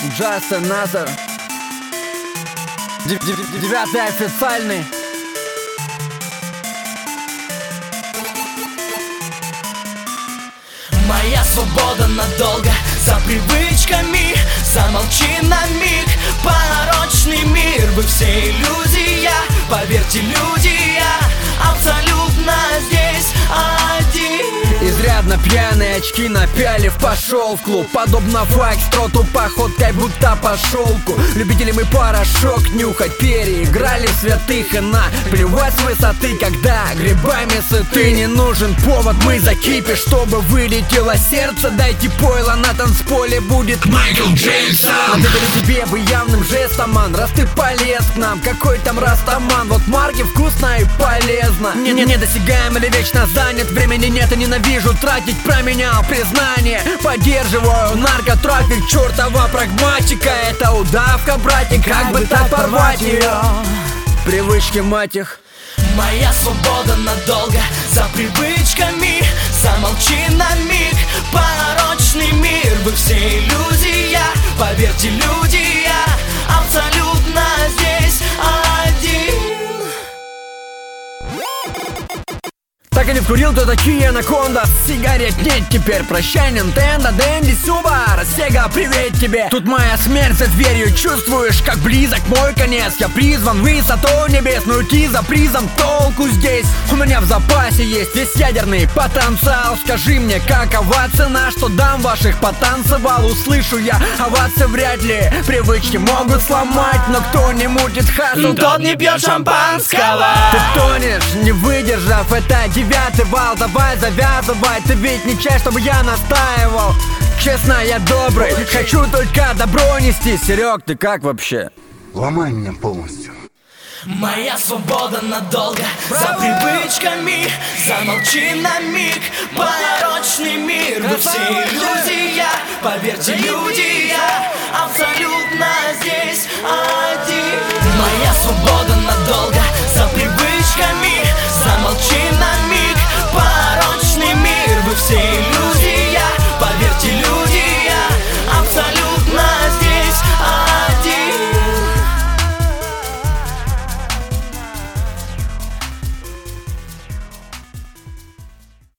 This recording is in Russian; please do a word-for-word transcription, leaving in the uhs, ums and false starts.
Джастин Назар. Девятый официальный. Моя свобода надолго, за привычками. Замолчи на миг, порочный мир. Вы все иллюзия, поверьте, люди, я абсолютно здесь один. Изрядно пьяные, очки напялив, пошел в клуб. Подобно фокстроту, походкой будто по шелку. Любители мы порошок нюхать, переиграли святых и на плевать с высоты, когда грибами сыты. Не нужен повод, мы закипишь, чтобы вылетело сердце. Дайте пойло, на танцполе будет Майкл Джейсон. Ответили тебе бы явным жестом, ман, раз ты полез к нам. Какой там растаман, вот марки вкусно и полезно. Не, не, недосягаем или вечно занят, времени нет и ненавижу тратить, променял признание. Поддерживаю наркотрафик, чертова прагматика. Это удавка, братик, как, как бы так порвать ее? Привычки, мать их. Моя свобода надолго, за привычками. Замолчи на миг, порочный мир. Вы все иллюзия, поверьте, люди, я абсолютно здесь один. Так и не вкурил, кто такие анаконда. Сигарет нет теперь, прощай, Nintendo, Дэнди, Субар, Сега, привет тебе. Тут моя смерть за дверью, чувствуешь, как близок мой конец. Я призван высоту небесную, уйти за призом, толку здесь. У меня в запасе есть весь ядерный потенциал. Скажи мне, какова цена, что дам ваших потанцевал. Услышу я овации вряд ли, привычки могут сломать. Но кто не мутит хасл, тот не пьет шампанского. Ты тонешь, не выдержав, это девятый вал, давай завязывай. Ты ведь не чай, чтобы я настаивал. Честно, я добрый, хочу только добро нести. Серег, ты как вообще? Ломай меня полностью. Моя свобода надолго, за привычками. Замолчи на миг, порочный мир. Вы все иллюзия, поверьте, люди, я абсолютно здесь один. Моя свобода